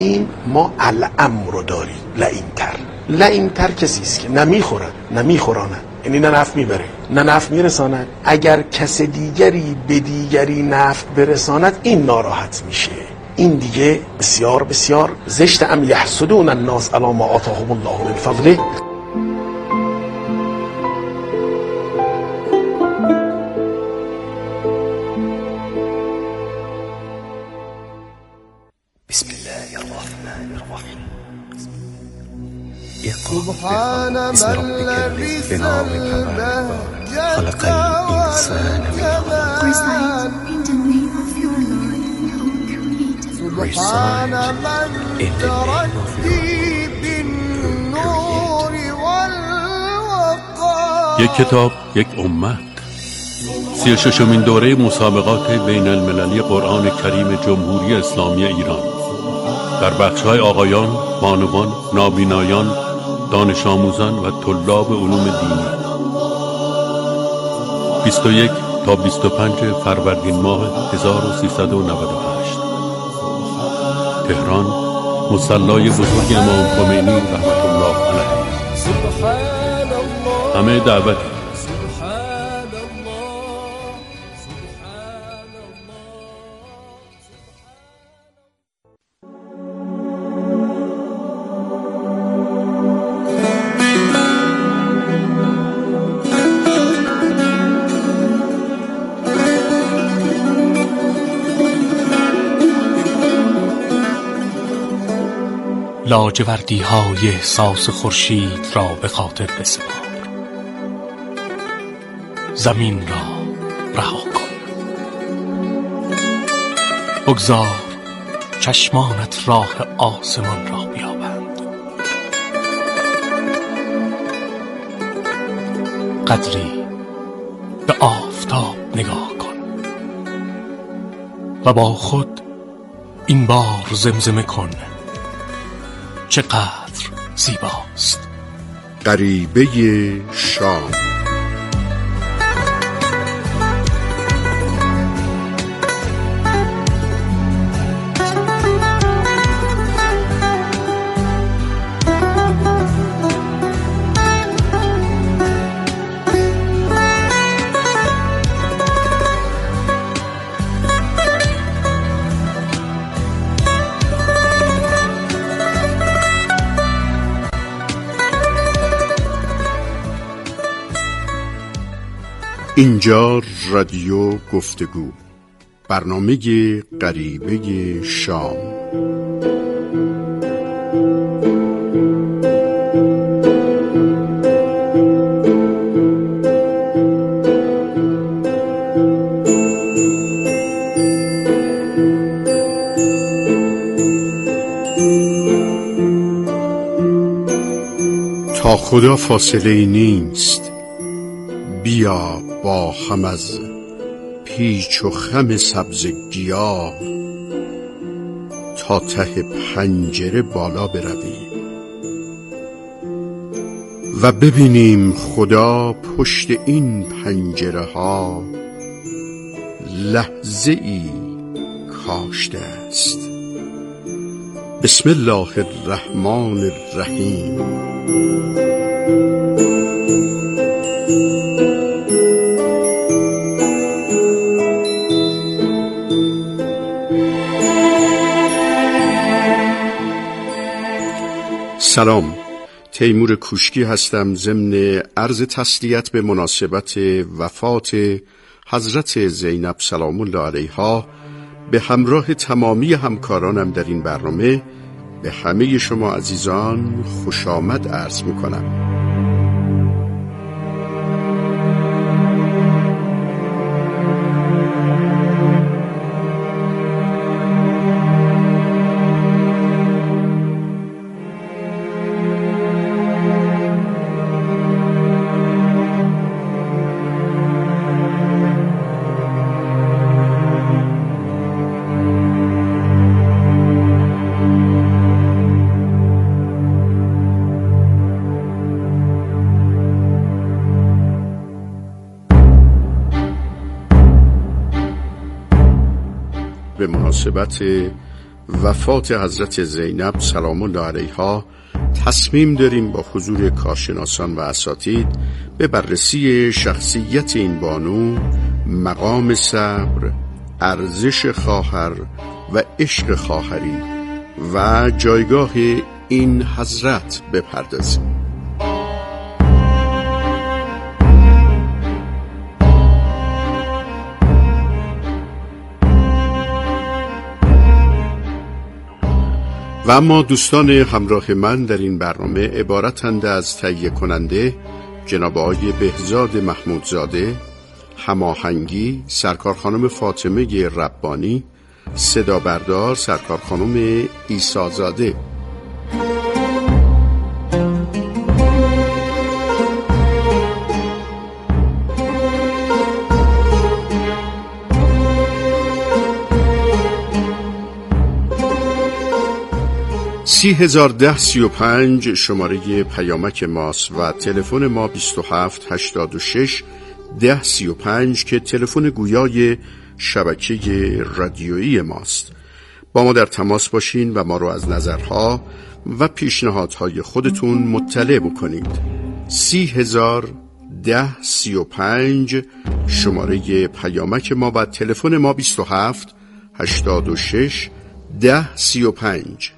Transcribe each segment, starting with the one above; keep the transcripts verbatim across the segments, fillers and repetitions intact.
این ما الامر رو داریم. لئین‌تر لئین‌تر کسی است که نه میخورد نه میخوراند، یعنی نه نفع میبره نه نفع میرساند. اگر کس دیگری به دیگری نفع برساند این ناراحت میشه. این دیگه بسیار بسیار زشت. ام یحسدون الناس علی ما آتاهم الله من فضله. بسم الله الرحمن الرحیم. سبحان من لبس البهجة خلق الإنسان من سبحان من تركي بالنور والوقار. یک کتاب یک امت، سی و ششمین دوره مسابقات بین المللی قرآن کریم جمهوری اسلامی ایران در بخش‌های آقایان، بانوان، نابینایان، دانش آموزان و طلاب علوم دینی بیست و یک تا بیست و پنج فروردین ماه هزار و سیصد و نود و هشت تهران، مصلی بزرگ امام خمینی رحمت الله علیه. همه دعوت. لاجوردی های احساس خورشید را به خاطر بسپار. زمین را رها کن. بگذار چشمانت راه آسمان را بیابند. قدری به آفتاب نگاه کن و با خود این بار زمزمه کن: چقدر زیباست. غریبه شام. اینجا رادیو گفتگو، برنامه غریبه شام. تا خدا فاصله ای نیست، بیا با هم از پیچ و خم سبز گیاه تا ته پنجره بالا برویم و ببینیم خدا پشت این پنجره ها لحظه ای کاشته است. بسم الله الرحمن الرحیم. سلام، تیمور کوشکی هستم. ضمن عرض تسلیت به مناسبت وفات حضرت زینب سلام الله علیها به همراه تمامی همکارانم در این برنامه به همه شما عزیزان خوش آمد عرض می کنم. به مناسبت وفات حضرت زینب سلام الله علیها تصمیم داریم با حضور کارشناسان و اساتید به بررسی شخصیت این بانو، مقام صبر، ارزش خواهر و عشق خواهری و جایگاه این حضرت بپردازیم. و اما دوستان همراه من در این برنامه عبارتند از تهیه کننده جناب آقای بهزاد محمودزاده، هماهنگی سرکار خانم فاطمه ربانی، صدا بردار سرکار خانم عیسی‌زاده. سی هزار ده سی و پنج شماره پیامک ماست و تلفن ما بیست و هفت هشتاد و شش ده سی و پنج که تلفن گویای شبکه رادیویی ماست. با ما در تماس باشین و ما رو از نظرها و پیشنهادهای خودتون مطلع بکنید. سی هزار ده سی و پنج شماره پیامک ما و تلفن ما بیست و هفت هشتاد و شش ده سی و پنج.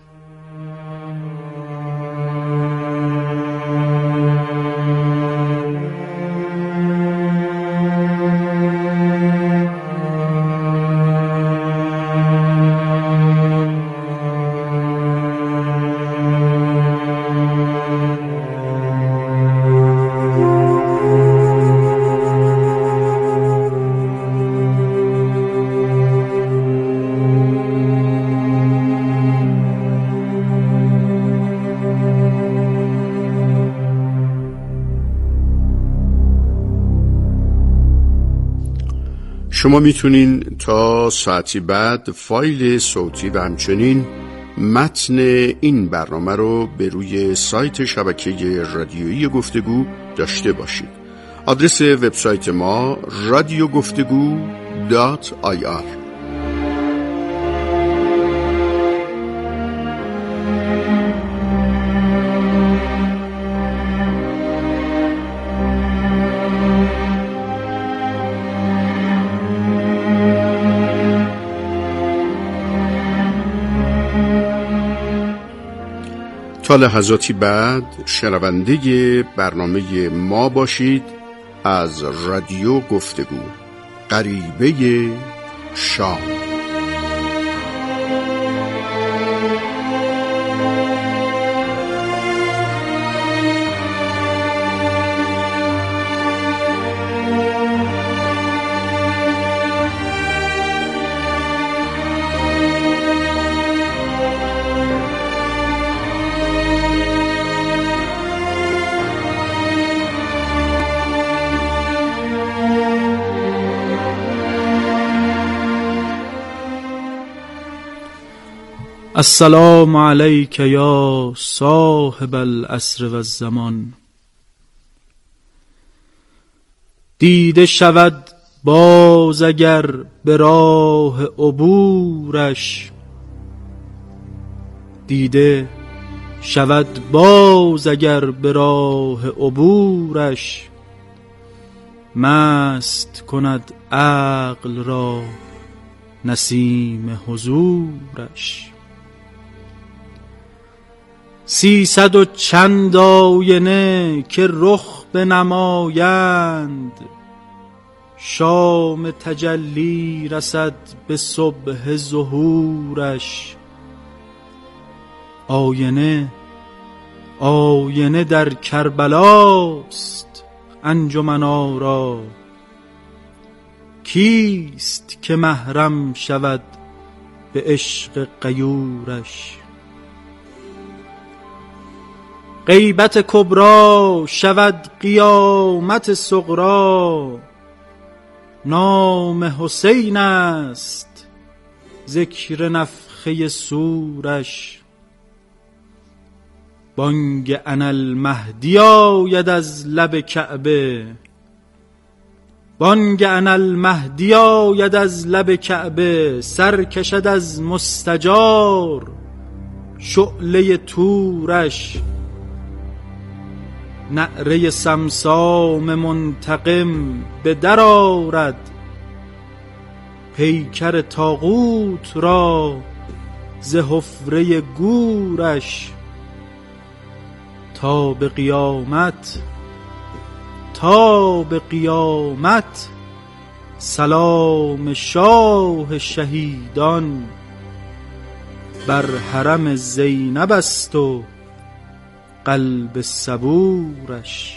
شما میتونین تا ساعتی بعد فایل صوتی و همچنین متن این برنامه رو به روی سایت شبکه رادیویی گفتگو داشته باشید. آدرس وبسایت ما رادیو گفتگو دات آی آر. تا لحظاتی بعد شنونده برنامه ما باشید از رادیو گفتگو، غریبه شام. السلام علیک یا صاحب العصر و الزمان. دیده شود باز اگر به راه عبورش، دیده شود باز اگر به راه عبورش، مست کند عقل را نسیم حضورش. سیصد و چند آینه که رخ بنمایند، شام تجلی رسد به صبح ظهورش. آینه آینه در کربلاست انجمن آرا، کیست که محرم شود به عشق غیورش. غیبت کبری شود قیامت صغری، نام حسین است ذکر نفخه صورش. بانگ انالمهدی آید از لب کعبه، بانگ انالمهدی آید از لب کعبه، سر کشد از مستجار شعله تورش. نعره سمسام منتقم به در آرد، پیکر طاغوت را ز حفره گورش. تا به قیامت تا به قیامت سلام شاه شهیدان بر حرم زینب است و قلب صبورش.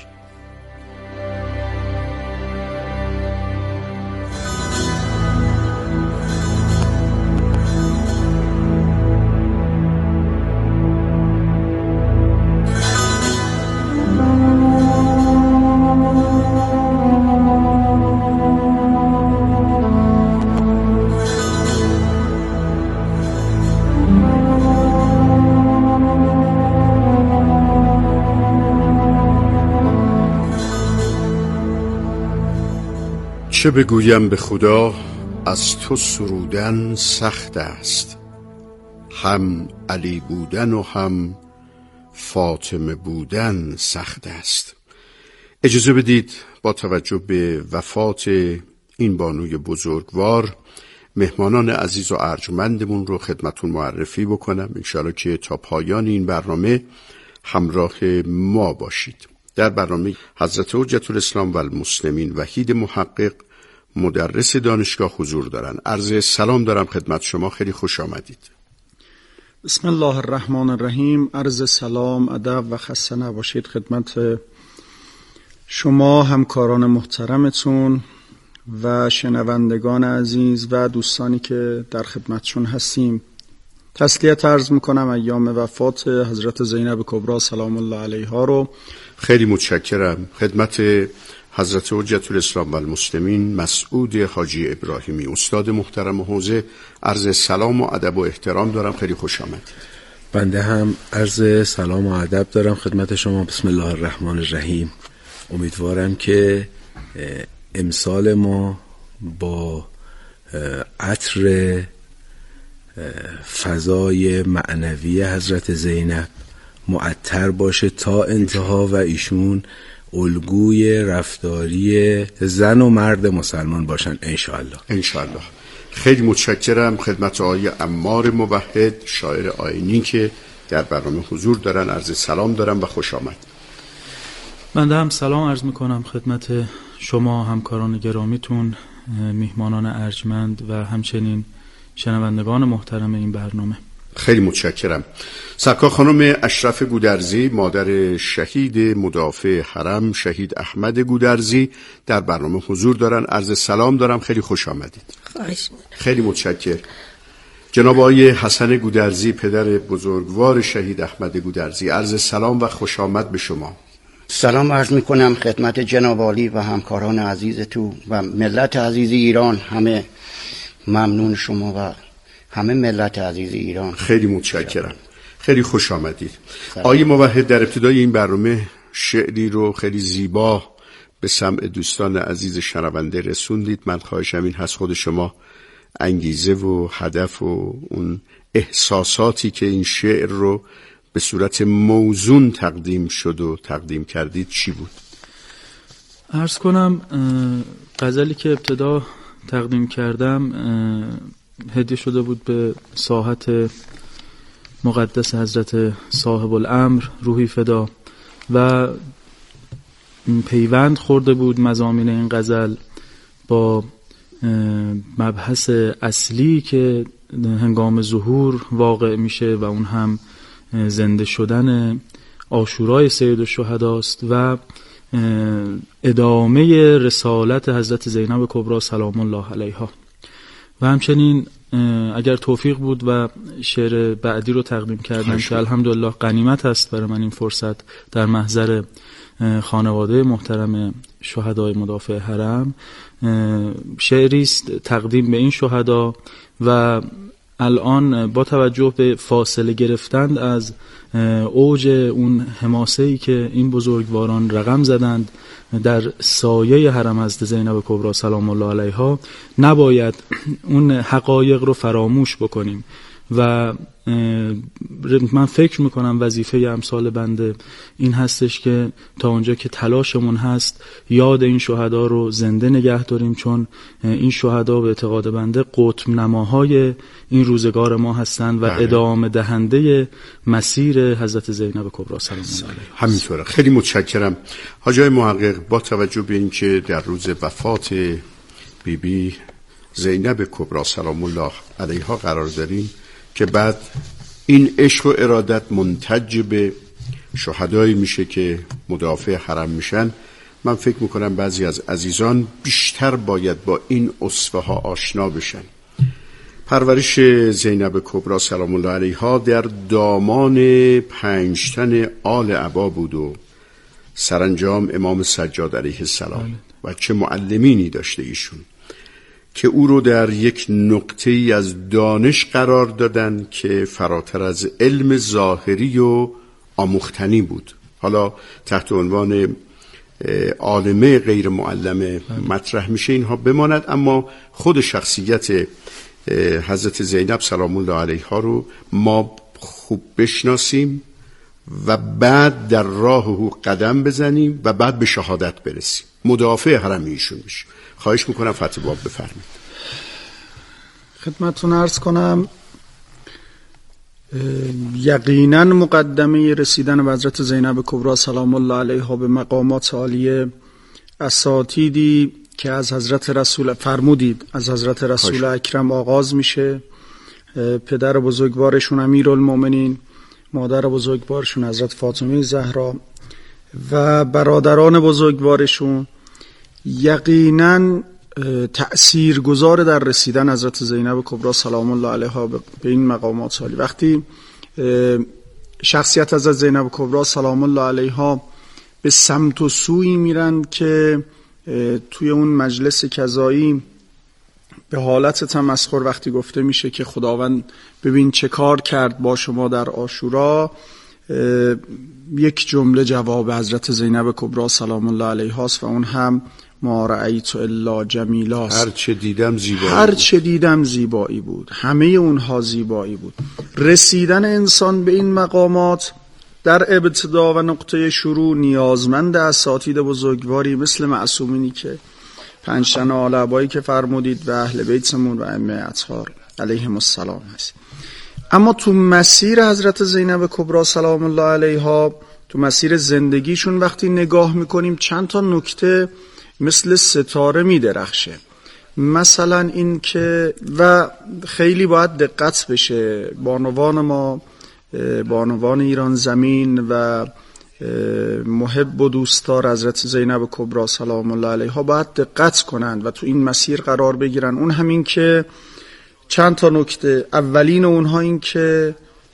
چه بگویم به خدا از تو سرودن سخت است، هم علی بودن و هم فاطمه بودن سخت است. اجازه بدید با توجه به وفات این بانوی بزرگوار مهمانان عزیز و ارجمندمون رو خدمتون معرفی بکنم، انشاءالله که تا پایان این برنامه همراه ما باشید. در برنامه حضرت حجت الاسلام و المسلمین وحید محقق مدرس دانشگاه حضور دارن. عرض سلام دارم خدمت شما، خیلی خوش آمدید. بسم الله الرحمن الرحیم. عرض سلام، ادب و خسته نباشید خدمت شما همکاران محترمتون و شنوندگان عزیز و دوستانی که در خدمتشون هستیم. تسلیت عرض میکنم ایام وفات حضرت زینب کبری سلام الله علیها رو. خیلی متشکرم. خدمت حضرت حجت الاسلام و المسلمین مسعود حاجی ابراهیمی استاد محترم حوزه عرض سلام و ادب و احترام دارم، خیلی خوش آمدید. بنده هم عرض سلام و ادب دارم خدمت شما. بسم الله الرحمن الرحیم. امیدوارم که امسال ما با عطر فضای معنوی حضرت زینب معطر باشه تا انتها و ایشون الگوی رفتاری زن و مرد مسلمان باشن انشاءالله. انشاءالله. خیلی متشکرم. خدمت آقای عمار موحد شاعر آیینی که در برنامه حضور دارن عرض سلام دارم و خوش آمد. من هم سلام عرض میکنم خدمت شما همکاران گرامیتون، میهمانان ارجمند و همچنین شنوندگان محترم این برنامه. خیلی متشکرم. سرکار خانم اشرف گودرزی مادر شهید مدافع حرم شهید احمد گودرزی در برنامه حضور دارن، عرض سلام دارم، خیلی خوش آمدید. خواهش. خیلی متشکرم. جناب آقای حسن گودرزی پدر بزرگوار شهید احمد گودرزی عرض سلام و خوش آمد به شما. سلام عرض میکنم خدمت جناب عالی و همکاران عزیز تو و ملت عزیز ایران. همه ممنون شما و همه ملت عزیز ایران. خیلی متشکرم. خیلی خوش آمدید. آقای موحد در ابتدای این برنامه شعری رو خیلی زیبا به سمع دوستان عزیز شنونده رسوندید. من خواهشم این هست خود شما انگیزه و هدف و اون احساساتی که این شعر رو به صورت موزون تقدیم شد و تقدیم کردید چی بود؟ عرض کنم غزلی که ابتدا تقدیم کردم هدیه شده بود به ساحت مقدس حضرت صاحب الامر روحی فدا و پیوند خورده بود مضامین این غزل با مبحث اصلی که هنگام ظهور واقع میشه و اون هم زنده شدن عاشورای سید الشهداست و ادامه رسالت حضرت زینب کبری سلام الله علیها و همچنین اگر توفیق بود و شعر بعدی رو تقدیم کردم که الحمدلله غنیمت است برای من این فرصت در محضر خانواده محترم شهدای مدافع حرم. شعری است تقدیم به این شهدا و الان با توجه به فاصله گرفتند از اوج اون حماسه‌ای که این بزرگواران رقم زدند در سایه حرم حضرت زینب کبری سلام الله علیها، نباید اون حقایق رو فراموش بکنیم و من فکر میکنم وظیفه امثال بنده این هستش که تا اونجا که تلاشمون هست یاد این شهدا رو زنده نگه داریم، چون این شهدا به اعتقاد بنده قطب نماهای این روزگار ما هستند و ادامه دهنده مسیر حضرت زینب کبری سلام الله علیها. همینطوره. خیلی متشکرم حاج آقای محقق. با توجه به اینکه در روز وفات بی بی زینب کبری سلام الله علیها قرار داریم که بعد این عشق و ارادت منتج به شهدایی میشه که مدافع حرم میشن، من فکر میکنم بعضی از عزیزان بیشتر باید با این اسوه ها آشنا بشن. پرورش زینب کبری سلام الله علیها در دامان پنج تن آل عبا بود و سرانجام امام سجاد علیه السلام و چه معلمینی داشته ایشون که او رو در یک نقطه‌ای از دانش قرار دادن که فراتر از علم ظاهری و آموختنی بود. حالا تحت عنوان عالمه غیر معلمه مطرح میشه اینها بماند، اما خود شخصیت حضرت زینب سلام الله علیها رو ما خوب بشناسیم و بعد در راه او قدم بزنیم و بعد به شهادت برسیم، مدافع حرم ایشون بشیم. خواهش میکنم فتح باب بفرمایید. خدمتتون عرض کنم یقینا مقدمه رسیدن به حضرت زینب کبری سلام الله علیها به مقامات عالیه اساتیدی که از حضرت رسول فرمودید از حضرت رسول اکرم آغاز میشه. پدر بزرگوارشون امیرالمومنین، مادر بزرگوارشون حضرت فاطمه زهرا و برادران بزرگوارشون یقینا تأثیر گذار در رسیدن حضرت زینب کبری سلام الله علیها به این مقامات عالی. وقتی شخصیت حضرت زینب کبری سلام الله علیها به سمت و سوی میرن که توی اون مجلس کذایی به حالت تمسخر وقتی گفته میشه که خداوند ببین چه کار کرد با شما در عاشورا، یک جمله جواب حضرت زینب کبری سلام الله علیها است و اون هم ما رأیت الا جمیلاست. هر چه دیدم زیبایی هر بود. چه دیدم زیبایی بود. همه اونها زیبایی بود. رسیدن انسان به این مقامات در ابتدا و نقطه شروع نیازمند اساتید بزرگواری مثل معصومینی که پنج تن آل عبایی که فرمودید و اهل بیتمون و ائمه اطهار علیهم السلام هست. اما تو مسیر حضرت زینب کبری سلام الله علیها، تو مسیر زندگیشون وقتی نگاه میکنیم چند تا نکته مثل ستاره می درخشه. مثلا این که و خیلی باید دقت بشه، بانوان ما، بانوان ایران زمین و محب و دوستدار حضرت زینب کبری سلام الله علیها باید دقت کنند و تو این مسیر قرار بگیرن. اون همین که چند تا نکته، اولین اونها این که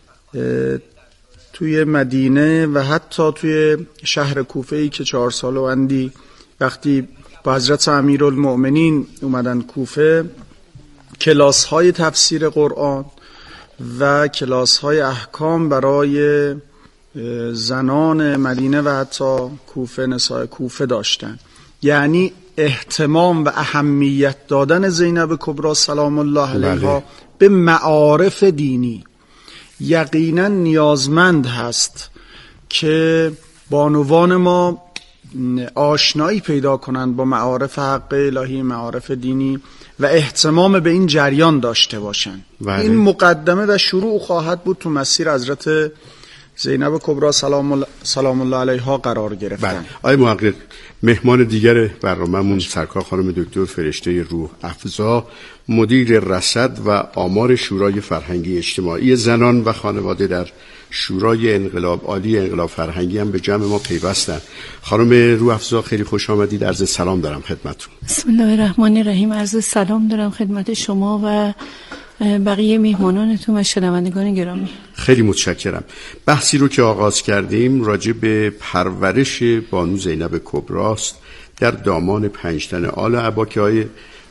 توی مدینه و حتی توی شهر کوفه ای که چهار سال و اندی وقتی با حضرت امیرالمؤمنین اومدن کوفه، کلاس های تفسیر قرآن و کلاس های احکام برای زنان مدینه و حتی کوفه، نساء کوفه داشتن. یعنی اهتمام و اهمیت دادن زینب کبری سلام الله علیها به معارف دینی یقینا نیازمند هست که بانوان ما آشنایی پیدا کنند با معارف حق الهی، معارف دینی و اهتمام به این جریان داشته باشند. این مقدمه و شروع خواهد بود تو مسیر حضرت زینب کبری سلام الله, سلام الله علیها قرار گرفتن. آقای محقق، مهمان دیگر برنامه‌مون سرکار خانم دکتر فرشته روح افزا، مدیر رصد و آمار شورای فرهنگی اجتماعی زنان و خانواده در شورای انقلاب عالی انقلاب فرهنگی هم به جمع ما پیوستن. خانم روح افزا خیلی خوش آمدید، عرض سلام دارم خدمتتون. بسم الله الرحمن الرحیم. عرض سلام دارم خدمت شما و بقیه میهمانانتون و شنوندگان گرامی. خیلی متشکرم. بحثی رو که آغاز کردیم راجع به پرورش بانو زینب کبری است در دامان پنج تن آل عبا که های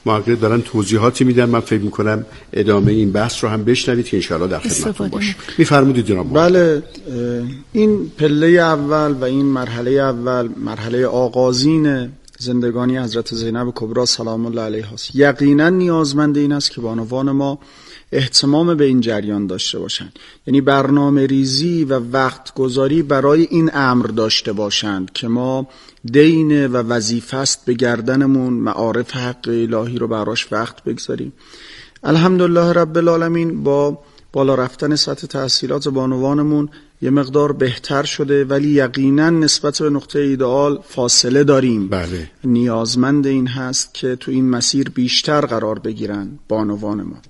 محقق دارن توضیحاتی میدن. من فکر میکنم ادامه این بحث رو هم بشنوید که انشاءالله در خدمتتون باشه. میفرمودید جناب. بله، این پله اول و این مرحله اول مرحله آغازین زندگانی حضرت زینب کبری سلام الله علیها است. یقینا نیازمند این است که بانوان ما اهتمام به این جریان داشته باشند، یعنی برنامه ریزی و وقت گذاری برای این امر داشته باشند که ما دین و وظیفه است به گردنمون معارف حق الهی رو براش وقت بگذاریم. الحمدلله رب العالمین با بالا رفتن سطح تحصیلات بانوانمون یه مقدار بهتر شده، ولی یقینا نسبت به نقطه ایدئال فاصله داریم. بله. نیازمند این هست که تو این مسیر بیشتر قرار بگیرن بانوان ما.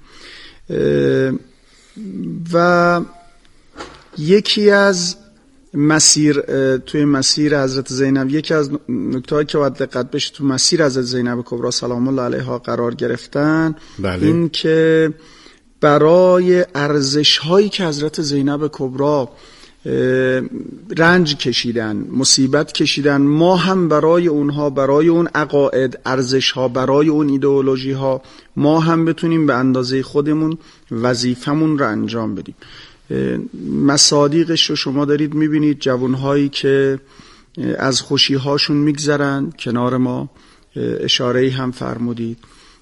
و یکی از مسیر توی مسیر حضرت زینب، یکی از نکته‌هایی که باید دقت بشه تو مسیر حضرت زینب کبری سلام الله علیها قرار گرفتن، بله. این که برای ارزش هایی که حضرت زینب کبری رنج کشیدن، مصیبت کشیدن، ما هم برای اونها، برای اون عقاید، ارزش ها، برای اون ایدئولوژی ها، ما هم بتونیم به اندازه خودمون وظیفمون رو انجام بدیم. مصادیقش رو شما دارید میبینید، جوانهایی که از خوشی هاشون میگذرن کنار ما، اشاره‌ای هم فرمودید،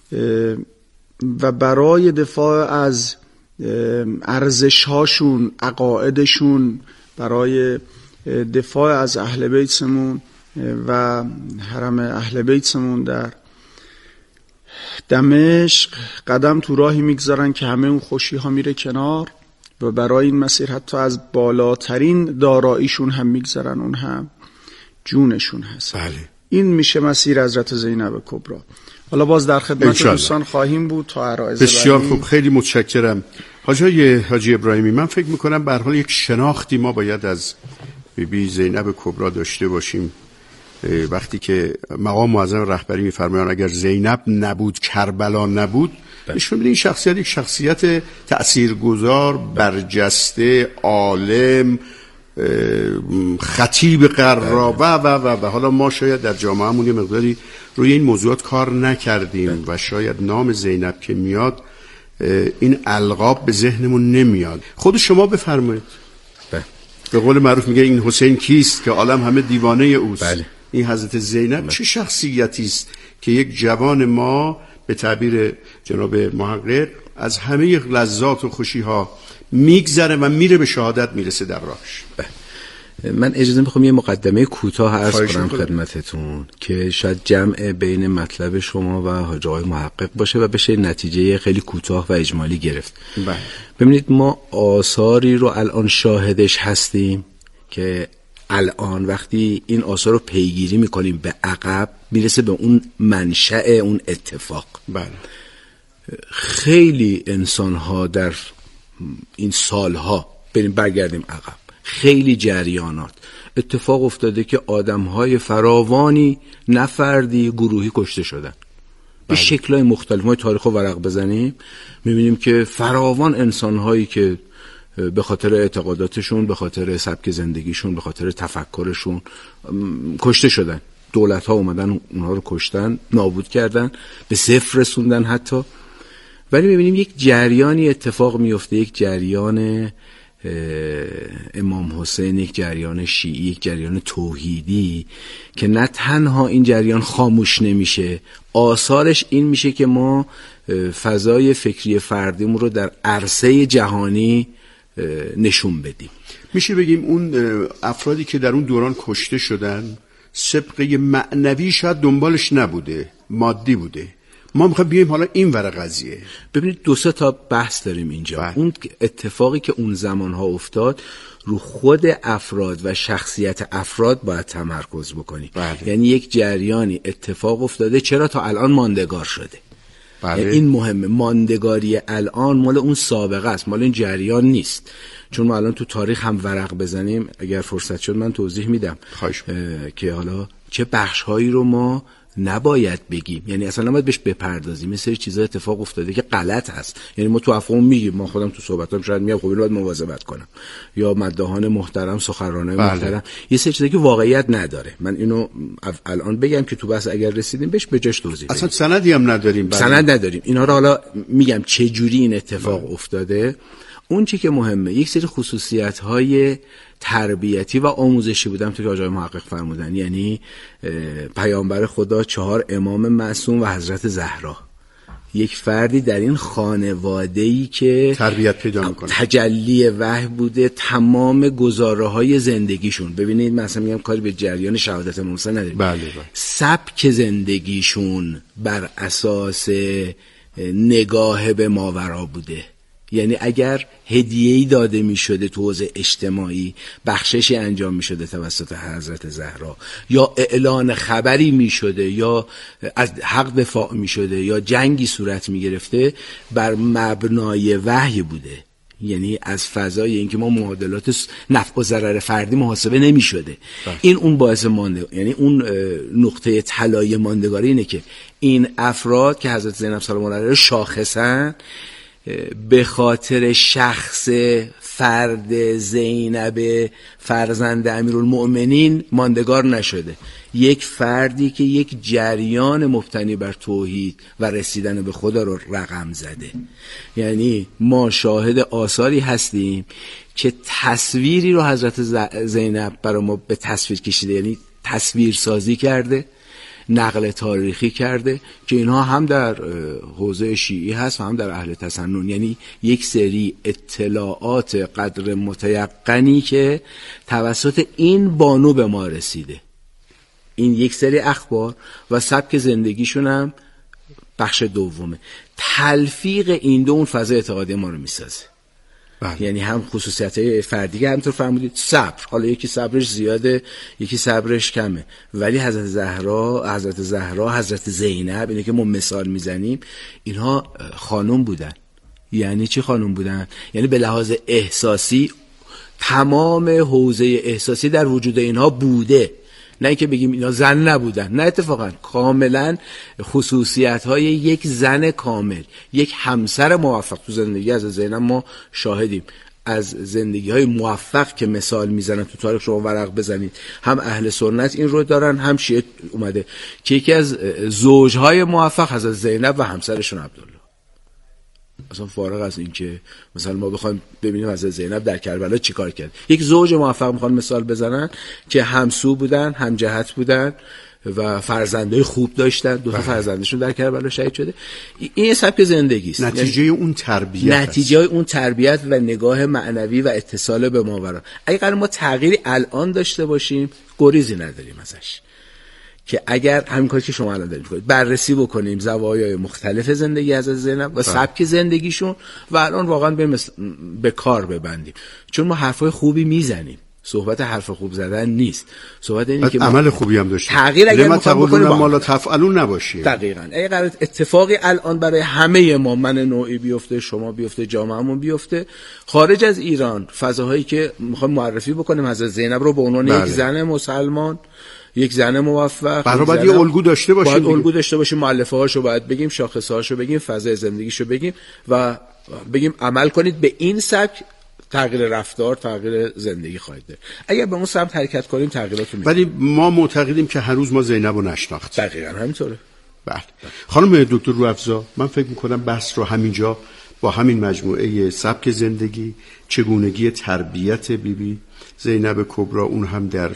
و برای دفاع از ارزش هاشون، عقایدشون، برای دفاع از اهل بیتمون و حرم اهل بیتمون در دمشق قدم تو راهی میگذارن که همه اون خوشی ها میره کنار، و برای این مسیر حتی از بالاترین داراییشون هم میگذارن، اون هم جونشون هست. بله. این میشه مسیر حضرت زینب کبری. حالا باز در خدمت دوستان خواهیم بود تا عرایض. بسیار خوب، خیلی متشکرم حاجی حاجی ابراهیمی. من فکر میکنم به هر حال یک شناختی ما باید از بی بی زینب کبری داشته باشیم. وقتی که مقام معظم رهبری میفرمایند اگر زینب نبود کربلا نبود، نشون میده این شخصیت یک شخصیت تاثیرگذار، برجسته، عالم، خطیب قرا و و و و حالا ما شاید در جامعهمون یه مقداری روی این موضوعات کار نکردیم و شاید نام زینب که میاد این القاب به ذهنمون نمیاد. خود شما بفرمایید. به قول معروف میگه این حسین کیست که عالم همه دیوانه اوست. بله. این حضرت زینب چه شخصیتی است که یک جوان ما به تعبیر جناب محقق از همه لذات و خوشی ها میگذره و میره به شهادت میرسه در راهش. من اجازه میخوام یه مقدمه کوتاه عرض کنم خدمتتون که شاید جمع بین مطلب شما و حاج آقای محقق باشه و بشه نتیجه خیلی کوتاه و اجمالی گرفت. بله. ببینید ما آثاری رو الان شاهدش هستیم که الان وقتی این آثار رو پیگیری میکنیم به عقب میرسه به اون منشأ اون اتفاق. بله. خیلی انسان‌ها در این سالها بریم برگردیم عقب، خیلی جریانات اتفاق افتاده که آدم‌های فراوانی نفردی گروهی کشته شدن. به شکل‌های مختلف ما تاریخ رو ورق بزنیم می‌بینیم که فراوان انسان‌هایی که به خاطر اعتقاداتشون، به خاطر سبک زندگیشون، به خاطر تفکرشون کشته شدن. دولت‌ها اومدن اونها رو کشتن، نابود کردن، به صفر رسوندن حتی. ولی می‌بینیم یک جریانی اتفاق میفته، یک جریان امام حسین، یک جریان شیعی، یک جریان توحیدی که نه تنها این جریان خاموش نمیشه، آثارش این میشه که ما فضای فکری فردیمون رو در عرصه جهانی نشون بدیم. میشه بگیم اون افرادی که در اون دوران کشته شدن سبقه معنوی شاید دنبالش نبوده، مادی بوده. ما میخوایم بیایم حالا این ور قضیه. ببینید دو سه تا بحث داریم اینجا. بله. اون اتفاقی که اون زمانها افتاد رو خود افراد و شخصیت افراد باید تمرکز بکنیم. بله. یعنی یک جریانی اتفاق افتاده چرا تا الان ماندگار شده. بله. یعنی این مهمه، ماندگاری الان مال اون سابقه است، مال این جریان نیست. چون ما الان تو تاریخ هم ورق بزنیم، اگر فرصت شد من توضیح میدم که حالا چه بخش‌هایی رو ما نباید بگیم، یعنی اصلا نباید بهش بپردازیم. مثل چیزا اتفاق افتاده که غلط هست، یعنی ما تو افهام میگیم، ما خودم تو صحبتام شاید میگم خب اینو باید مواظبت کنم، یا مداحان محترم، سخنرانای بله. محترم، یه سری چیزا که واقعیت نداره. من اینو الان بگم که تو بحث اگر رسیدیم بهش بجاش توضیح بدیم. اصلا سندی هم نداریم بله. سند نداریم. اینا رو حالا میگم چه جوری این اتفاق بله. افتاده. اون چی که مهمه یک سری خصوصیت‌های تربیتی و آموزشی بودم تو که آقای محقق فرمودن، یعنی پیامبر خدا، چهار امام معصوم و حضرت زهرا، یک فردی در این خانواده‌ای که تربیت پیدا می‌کنه، تجلی وحی بوده تمام گزاره‌های زندگیشون. ببینید مثلا میگم کاری به جریان شهادت موسی نداریم، بله بله. سبک زندگیشون بر اساس نگاه به ماورا بوده، یعنی اگر هدیه‌ای داده می‌شده تو حوزه اجتماعی، بخششی انجام می‌شده توسط حضرت زهرا، یا اعلان خبری می‌شده، یا از حق دفاع می‌شده، یا جنگی صورت می‌گرفته، بر مبنای وحی بوده. یعنی از فضای اینکه ما معادلات نفع و ضرر فردی محاسبه نمی‌شده. این اون باعث مانده، یعنی اون نقطه طلایی ماندگاری اینه که این افراد که حضرت زینب سلام الله علیها شاخصن، به خاطر شخص فرد زینب فرزند امیرالمؤمنین ماندگار نشده. یک فردی که یک جریان مبتنی بر توحید و رسیدن به خدا رو رقم زده. یعنی ما شاهد آثاری هستیم که تصویری رو حضرت زینب برای ما به تصویر کشیده، یعنی تصویر سازی کرده، نقل تاریخی کرده، که اینها هم در حوزه شیعی هست و هم در اهل تسنن. یعنی یک سری اطلاعات قدر متیقنی که توسط این بانو به ما رسیده، این یک سری اخبار و سبک زندگیشون هم بخش دومه. تلفیق این دو اون فضای اعتقادی ما رو میسازه. بله. یعنی هم خصوصیت‌های فردی که همونطور فرمودید، صبر، حالا یکی صبرش زیاده یکی صبرش کمه، ولی حضرت زهرا، حضرت زهرا، حضرت زینب، اینه که ما مثال میزنیم، اینها خانم بودن. یعنی چی خانم بودن؟ یعنی به لحاظ احساسی تمام حوزه احساسی در وجود اینها بوده، نه اینکه بگیم اینا زن نبودن، نه، اتفاقا کاملا خصوصیت‌های یک زن کامل، یک همسر موفق. تو زندگی از زینب ما شاهدیم، از زندگی‌های موفق که مثال میزنن تو تاریخ، شما ورق بزنید، هم اهل سنت این رو دارن، هم شیعه اومده که یکی از زوجهای موفق حضرت زینب و همسرشون عبدالله. اصلا فارغ از این که مثلا ما بخوایم ببینیم حضرت زینب در کربلا چیکار کرد، یک زوج موفق میخوان مثال بزنن که همسو بودن، هم جهت بودن و فرزندای خوب داشتن، دو تا فرزندشون در کربلا شهید شده. این سبک زندگی است، نتیجه یعنی اون تربیت نتیجه هست. اون تربیت و نگاه معنوی و اتصال به ماورا. اگه قرار ما تغییری الان داشته باشیم، گریزی نداریم ازش، که اگر همین کاری که شما الان دارید می‌کنید بررسی بکنیم زوایای مختلف زندگی از زینب و سبک زندگیشون و الان واقعا به, مس... به کار ببندیم، چون ما حرفای خوبی میزنیم، صحبت حرف خوب زدن نیست، صحبت اینه که عمل خوبی هم داشته، تغییر اگر می‌خوایم بکنیم ما لا تفعلون نباشیم. دقیقاً اگه قرار اتفاقی الان برای همه ما، من نوعی بیفته، شما بیفته، جامعهمون بیفته، خارج از ایران، فضاهایی که می‌خوایم معرفی بکنیم حضرت زینب رو به عنوان بله. یک زن مسلمان، یک زن موفق، برای باید یه الگو داشته باشیم، باید الگو داشته باشیم، مؤلفه هاشو باید بگیم، شاخصه هاشو بگیم، فضای زندگیشو بگیم و بگیم عمل کنید به این سبک، تغییر رفتار، تغییر زندگی خواهید داشت. اگر به اون سمت حرکت کنیم تغییرات رو می‌بینیم. ولی ما معتقدیم که هر روز ما زینب رو نشناختیم. دقیقاً همینطوره. بله. خانم دکتر روافزا، من فکر می‌کنم بحث رو همینجا با همین مجموعه سبک زندگی، چگونگی تربیت بیبی بی زینب کبرا، اون هم در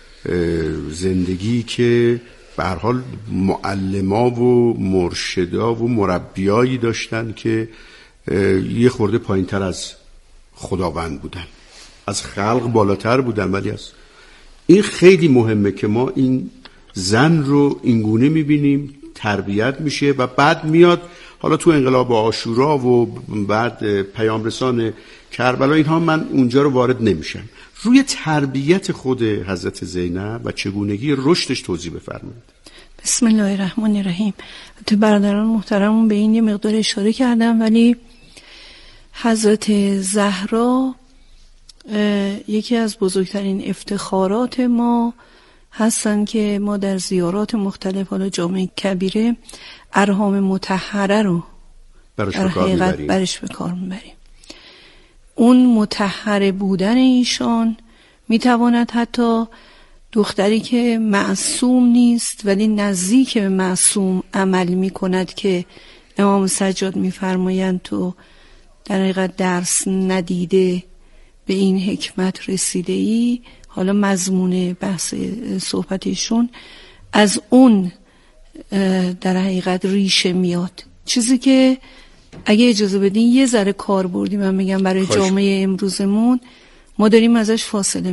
زندگی که به هر حال معلما و مرشدا و مربیایی داشتن که یه خورده پایین‌تر از خداوند بودن، از خلق بالاتر بودن، ولی از این خیلی مهمه که ما این زن رو اینگونه میبینیم تربیت میشه و بعد میاد حالا تو انقلاب عاشورا و بعد پیام رسان کربلا، اینها من اونجا رو وارد نمیشم. روی تربیت خود حضرت زینب و چگونگی رشدش توضیح بفرمایید. بسم الله الرحمن الرحیم. تو برادران محترمون به این یه مقدار اشاره کردم، ولی حضرت زهرا یکی از بزرگترین افتخارات ما هستن که ما در زیارات مختلف، حالا جامعه کبیره، ارحام مطهره رو برش در به حقیقت برش به کار میبریم. اون مطهر بودن ایشان میتواند حتی دختری که معصوم نیست ولی نزدیک به معصوم عمل میکند که امام سجاد میفرمایند تو در حقیقت درس ندیده به این حکمت رسیده ای، حالا مضمون بحث صحبتشون از اون در حقیقت ریشه میاد. چیزی که اگه اجازه بدین یه ذره کار بردی من میگم برای جامعه امروزمون ما داریم ازش فاصله